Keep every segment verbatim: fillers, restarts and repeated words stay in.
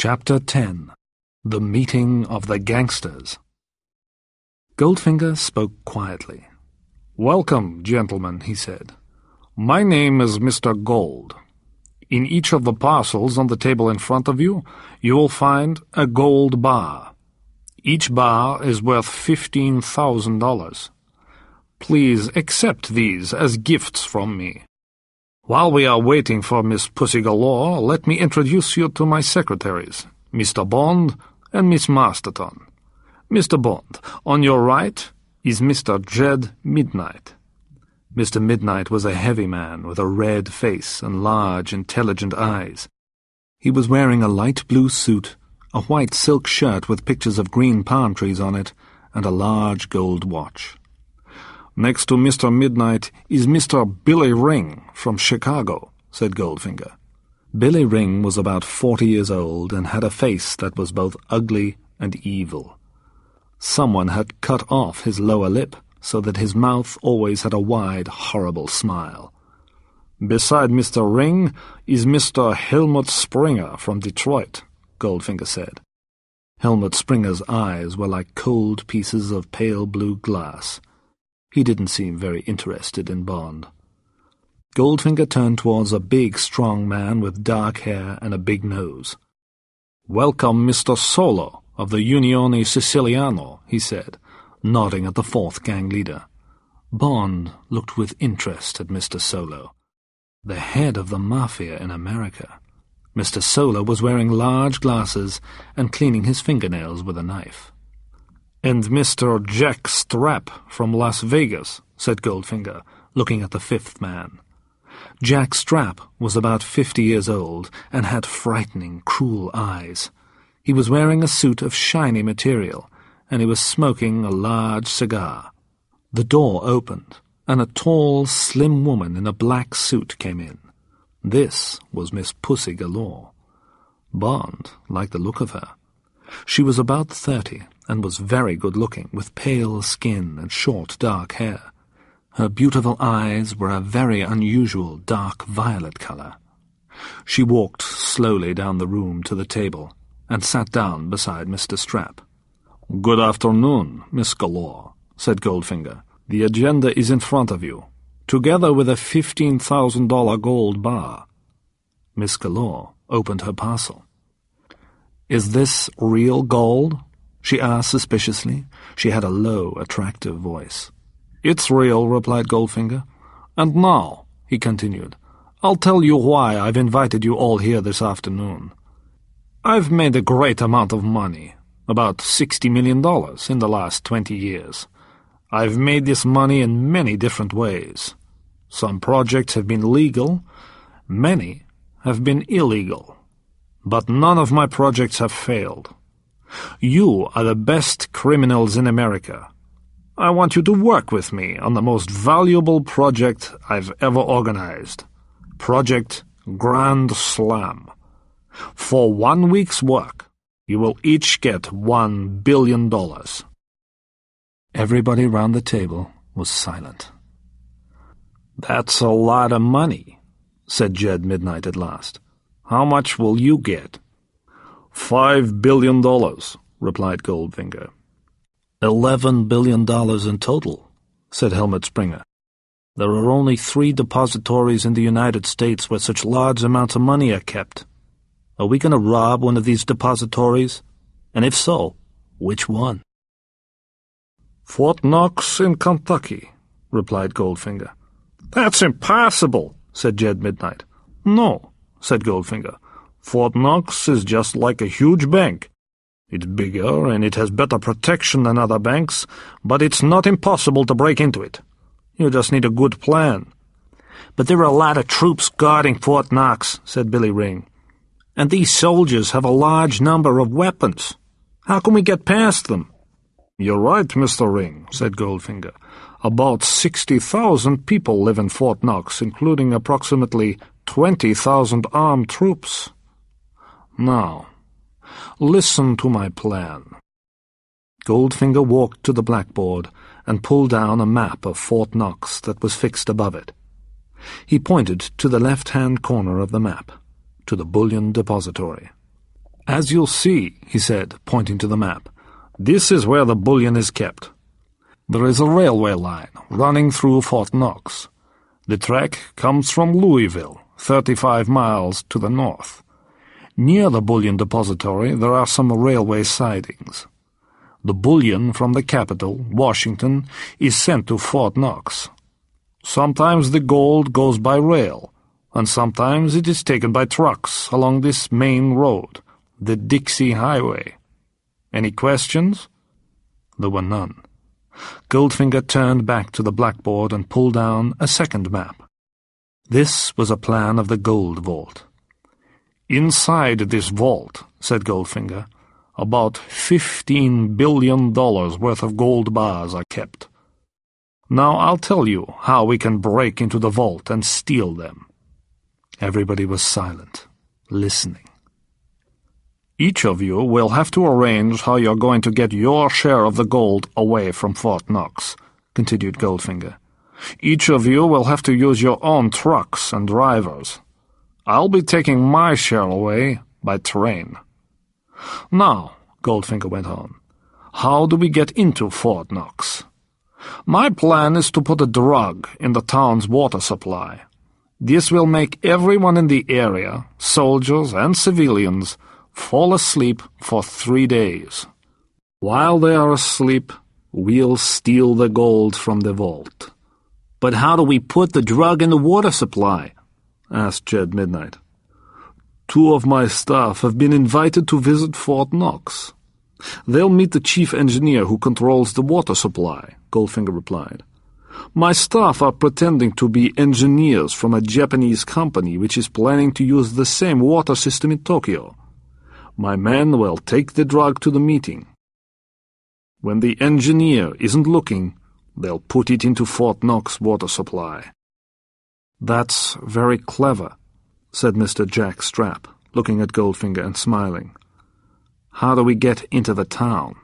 Chapter ten. The Meeting of the Gangsters. Goldfinger spoke quietly. "Welcome, gentlemen," he said. "My name is Mister Gold. In each of the parcels on the table in front of you, you will find a gold bar. Each bar is worth fifteen thousand dollars. Please accept these as gifts from me. While we are waiting for Miss Pussy Galore, let me introduce you to my secretaries, Mister Bond and Miss Masterton. Mister Bond, on your right is Mister Jed Midnight." Mister Midnight was a heavy man with a red face and large, intelligent eyes. He was wearing a light blue suit, a white silk shirt with pictures of green palm trees on it, and a large gold watch. "Next to Mister Midnight is Mister Billy Ring from Chicago," said Goldfinger. Billy Ring was about forty years old and had a face that was both ugly and evil. Someone had cut off his lower lip so that his mouth always had a wide, horrible smile. "Beside Mister Ring is Mister Helmut Springer from Detroit," Goldfinger said. Helmut Springer's eyes were like cold pieces of pale blue glass. He didn't seem very interested in Bond. Goldfinger turned towards a big, strong man with dark hair and a big nose. "Welcome, Mister Solo of the Unione Siciliano," he said, nodding at the fourth gang leader. Bond looked with interest at Mister Solo, the head of the Mafia in America. Mister Solo was wearing large glasses and cleaning his fingernails with a knife. "And Mister Jack Strap from Las Vegas," said Goldfinger, looking at the fifth man. Jack Strap was about fifty years old and had frightening, cruel eyes. He was wearing a suit of shiny material, and he was smoking a large cigar. The door opened, and a tall, slim woman in a black suit came in. This was Miss Pussy Galore. Bond liked the look of her. She was about thirty, and was very good-looking, with pale skin and short, dark hair. Her beautiful eyes were a very unusual dark violet color. She walked slowly down the room to the table and sat down beside Mister Strap. "Good afternoon, Miss Galore," said Goldfinger. "The agenda is in front of you, together with a fifteen thousand dollar gold bar." Miss Galore opened her parcel. "Is this real gold?" she asked suspiciously. She had a low, attractive voice. "It's real," replied Goldfinger. "And now," he continued, "I'll tell you why I've invited you all here this afternoon. I've made a great amount of money, about sixty million dollars, in the last twenty years. I've made this money in many different ways. Some projects have been legal, many have been illegal, but none of my projects have failed. You are the best criminals in America. I want you to work with me on the most valuable project I've ever organized, Project Grand Slam. For one week's work, you will each get one billion dollars." Everybody round the table was silent. "That's a lot of money," said Jed Midnight at last. "How much will you get?" Five billion dollars, replied Goldfinger. Eleven billion dollars in total, said Helmut Springer. There are only three depositories in the United States where such large amounts of money are kept. Are we going to rob one of these depositories? And if so, which one? Fort Knox in Kentucky, replied Goldfinger. That's impossible, said Jed Midnight. No, said Goldfinger. Fort Knox is just like a huge bank. It's bigger and it has better protection than other banks, but it's not impossible to break into it. You just need a good plan. But there are a lot of troops guarding Fort Knox, said Billy Ring. And these soldiers have a large number of weapons. How can we get past them? You're right, Mister Ring, said Goldfinger. About sixty thousand people live in Fort Knox, including approximately twenty thousand armed troops. Now, listen to my plan. Goldfinger walked to the blackboard and pulled down a map of Fort Knox that was fixed above it. He pointed to the left-hand corner of the map, to the bullion depository. "As you'll see," he said, pointing to the map, "this is where the bullion is kept. There is a railway line running through Fort Knox. The track comes from Louisville, thirty-five miles to the north. Near the bullion depository there are some railway sidings. The bullion from the capital, Washington, is sent to Fort Knox. Sometimes the gold goes by rail, and sometimes it is taken by trucks along this main road, the Dixie Highway. Any questions?" There were none. Goldfinger turned back to the blackboard and pulled down a second map. This was a plan of the gold vault. "Inside this vault," said Goldfinger, "about fifteen billion dollars worth of gold bars are kept. Now I'll tell you how we can break into the vault and steal them." Everybody was silent, listening. "Each of you will have to arrange how you're going to get your share of the gold away from Fort Knox," continued Goldfinger. "Each of you will have to use your own trucks and drivers. I'll be taking my share away by train. Now," Goldfinger went on, "how do we get into Fort Knox? My plan is to put a drug in the town's water supply. This will make everyone in the area, soldiers and civilians, fall asleep for three days. While they are asleep, we'll steal the gold from the vault." "But how do we put the drug in the water supply?" asked Jed Midnight. "Two of my staff have been invited to visit Fort Knox. They'll meet the chief engineer who controls the water supply," Goldfinger replied. "My staff are pretending to be engineers from a Japanese company which is planning to use the same water system in Tokyo. My men will take the drug to the meeting. When the engineer isn't looking, they'll put it into Fort Knox water supply." "That's very clever," said Mister Jack Strapp, looking at Goldfinger and smiling. "How do we get into the town?"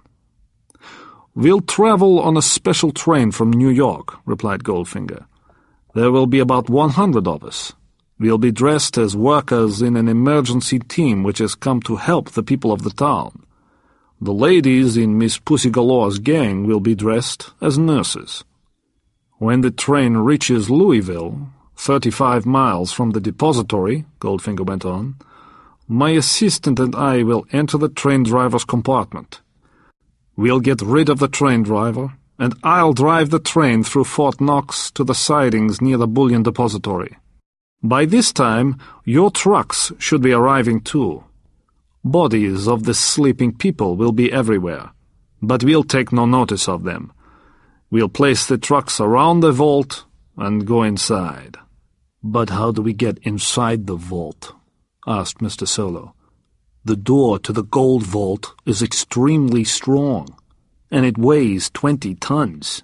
"We'll travel on a special train from New York," replied Goldfinger. "There will be about one hundred of us. We'll be dressed as workers in an emergency team which has come to help the people of the town. The ladies in Miss Pussy Galore's gang will be dressed as nurses. When the train reaches Louisville, thirty-five miles from the depository," Goldfinger went on, "my assistant and I will enter the train driver's compartment. We'll get rid of the train driver, and I'll drive the train through Fort Knox to the sidings near the bullion depository. By this time, your trucks should be arriving too. Bodies of the sleeping people will be everywhere, but we'll take no notice of them. We'll place the trucks around the vault and go inside." "But how do we get inside the vault?" asked Mister Solo. "The door to the gold vault is extremely strong, and it weighs twenty tons."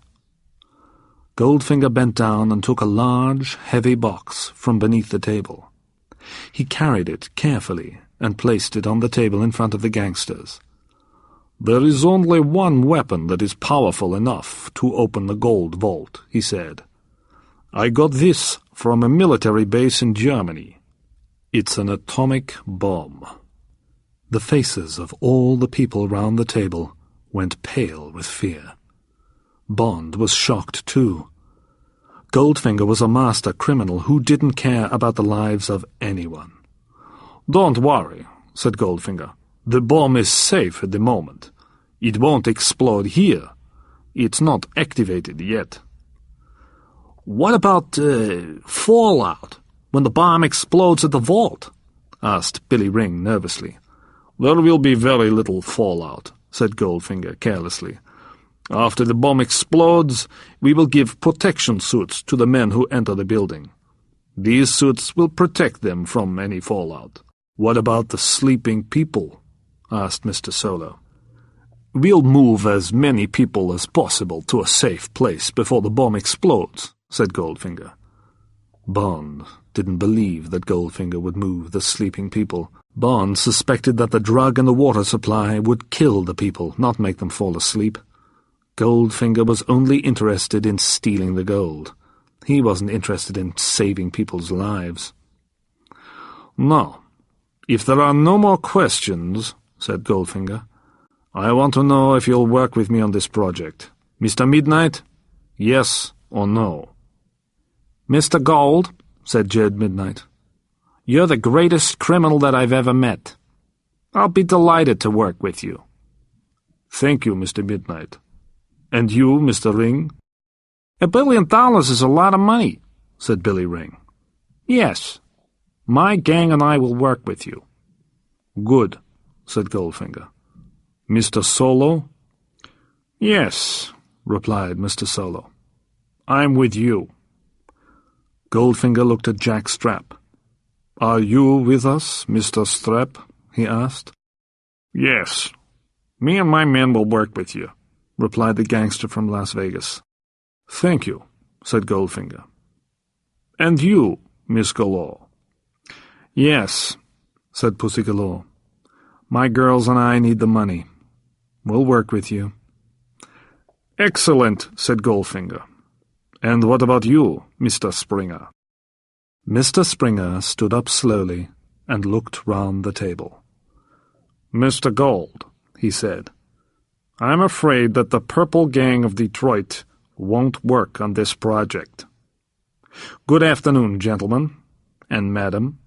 Goldfinger bent down and took a large, heavy box from beneath the table. He carried it carefully and placed it on the table in front of the gangsters. "There is only one weapon that is powerful enough to open the gold vault," he said. "I got this from a military base in Germany. It's an atomic bomb." The faces of all the people round the table went pale with fear. Bond was shocked too. Goldfinger was a master criminal who didn't care about the lives of anyone. "Don't worry," said Goldfinger. "The bomb is safe at the moment. It won't explode here. It's not activated yet." "What about uh, fallout, when the bomb explodes at the vault?" asked Billy Ring nervously. "There will be very little fallout," said Goldfinger carelessly. "After the bomb explodes, we will give protection suits to the men who enter the building. These suits will protect them from any fallout." "What about the sleeping people?" asked Mister Solo. "We'll move as many people as possible to a safe place before the bomb explodes," said Goldfinger. Bond didn't believe that Goldfinger would move the sleeping people. Bond suspected that the drug in the water supply would kill the people, not make them fall asleep. Goldfinger was only interested in stealing the gold. He wasn't interested in saving people's lives. "No, "If there are no more questions," said Goldfinger, "I want to know if you'll work with me on this project. Mister Midnight, yes or no?" "Mister Gold," said Jed Midnight, "you're the greatest criminal that I've ever met. I'll be delighted to work with you." "Thank you, Mister Midnight. And you, Mister Ring?" "A billion dollars is a lot of money," said Billy Ring. "Yes, my gang and I will work with you." "Good," said Goldfinger. "Mister Solo?" "Yes," replied Mister Solo. "I'm with you." Goldfinger looked at Jack Strap. "Are you with us, Mister Strap?" he asked. "Yes. Me and my men will work with you," replied the gangster from Las Vegas. "Thank you," said Goldfinger. "And you, Miss Galore?" "Yes," said Pussy Galore. "My girls and I need the money. We'll work with you." "Excellent," said Goldfinger. "And what about you, Mister Springer?" Mister Springer stood up slowly and looked round the table. "Mister Gold," he said, "I'm afraid that the Purple Gang of Detroit won't work on this project. Good afternoon, gentlemen, and madam."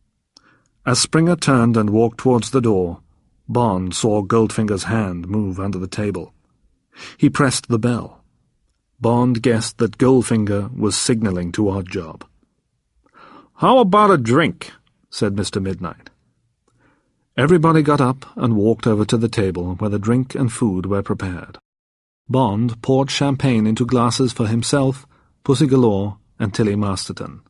As Springer turned and walked towards the door, Bond saw Goldfinger's hand move under the table. He pressed the bell. Bond guessed that Goldfinger was signaling to Oddjob. "How about a drink?" said Mister Midnight. Everybody got up and walked over to the table where the drink and food were prepared. Bond poured champagne into glasses for himself, Pussy Galore, and Tilly Masterton.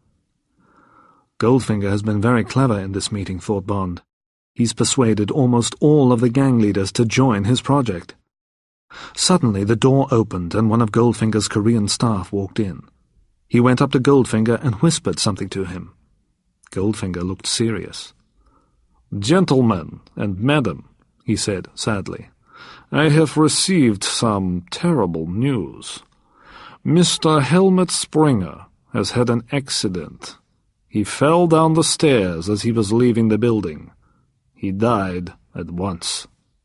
Goldfinger has been very clever in this meeting, thought Bond. He's persuaded almost all of the gang leaders to join his project. Suddenly the door opened and one of Goldfinger's Korean staff walked in. He went up to Goldfinger and whispered something to him. Goldfinger looked serious. "Gentlemen and madam," he said sadly, "I have received some terrible news. Mister Helmut Springer has had an accident. He fell down the stairs as he was leaving the building. He died at once."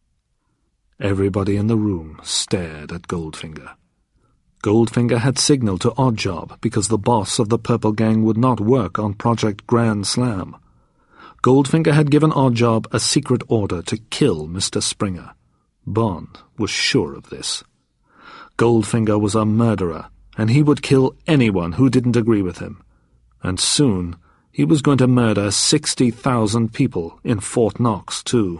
Everybody in the room stared at Goldfinger. Goldfinger had signaled to Oddjob because the boss of the Purple Gang would not work on Project Grand Slam. Goldfinger had given Oddjob a secret order to kill Mister Springer. Bond was sure of this. Goldfinger was a murderer, and he would kill anyone who didn't agree with him. And soon he was going to murder sixty thousand people in Fort Knox, too.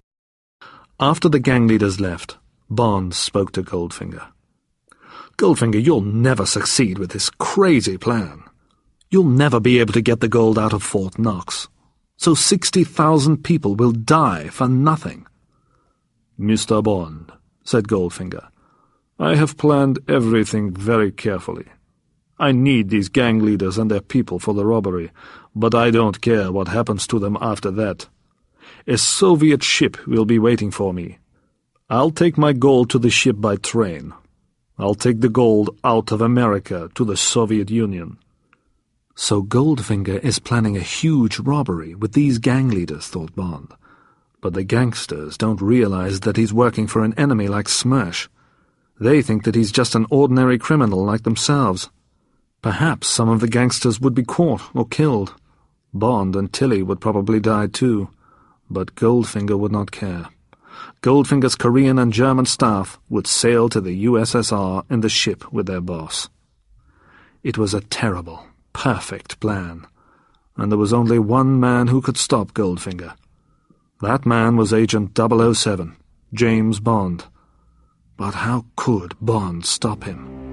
After the gang leaders left, Bond spoke to Goldfinger. "Goldfinger, you'll never succeed with this crazy plan. You'll never be able to get the gold out of Fort Knox. So sixty thousand people will die for nothing." "Mister Bond," said Goldfinger, "I have planned everything very carefully. I need these gang leaders and their people for the robbery, but I don't care what happens to them after that. A Soviet ship will be waiting for me. I'll take my gold to the ship by train. I'll take the gold out of America to the Soviet Union." So Goldfinger is planning a huge robbery with these gang leaders, thought Bond. But the gangsters don't realize that he's working for an enemy like Smersh. They think that he's just an ordinary criminal like themselves. Perhaps some of the gangsters would be caught or killed. Bond and Tilly would probably die too. But Goldfinger would not care. Goldfinger's Korean and German staff would sail to the U S S R in the ship with their boss. It was a terrible, perfect plan, and there was only one man who could stop Goldfinger. That man was Agent double oh seven, James Bond. But how could Bond stop him?